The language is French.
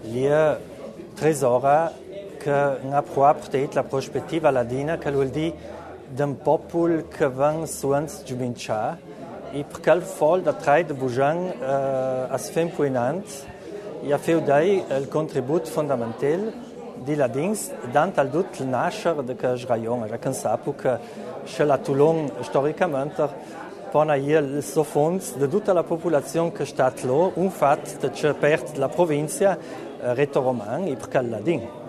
lia tresora che ha provato la prospettiva ladina che vuol dire d'un popolo che van suans giumincia e per quel fol da trai de bujan a sfempuinant e a feudai il contributo fondamentale di ladins dant al dut il nascer de que jraion ja kan sapu che che la Toulon storicamente pona il sofons de tutta la popolazione che sta là un fat de che perd la provincia retoroman e per quel ladin